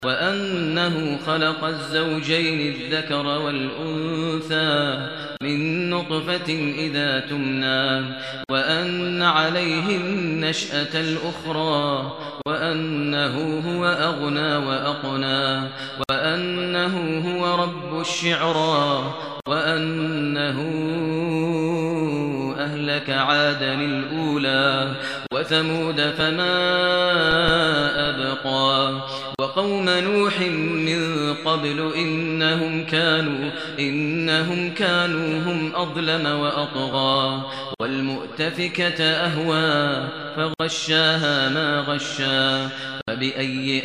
وأنه خلق الزوجين الذكر والأنثى من نطفة إذا تمنى وأن عليه النشأة الأخرى وأنه هو أغنى وأقنى وأنه هو رب الشعرى وأنه أهلك عادا الأولى وثمود فما أبقى وقوم نوح من قبل إنهم كانوا هم أظلم وأطغى والمؤتفكة أهوى فغشاها ما غشا فبأي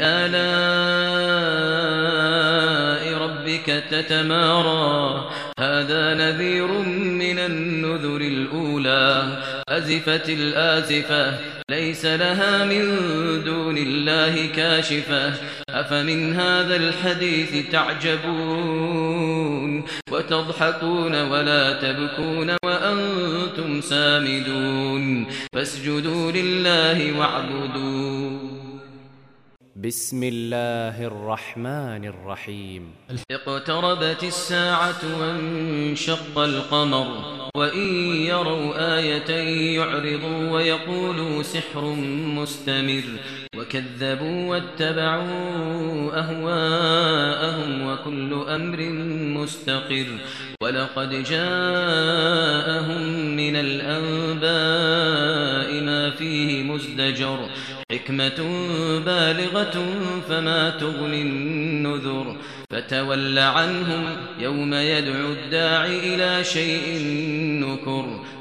آلاء ربك تتمارى هذا نذير من النذر الأولى أزفت الآزفة ليس لها من دون الله كاشفة أفمن هذا الحديث تعجبون وتضحكون ولا تبكون وأنتم سامدون فاسجدوا لله واعبدوا بسم الله الرحمن الرحيم اقتربت الساعة وانشق القمر وإن يروا آية يعرضوا ويقولوا سحر مستمر وكذبوا واتبعوا أهواءهم وكل أمر مستقر ولقد جاءهم من الأنباء ما فيه مزدجر حكمة بالغة فما تغني النذر فتول عنهم يوم يدعو الداعي إلى شيء نكر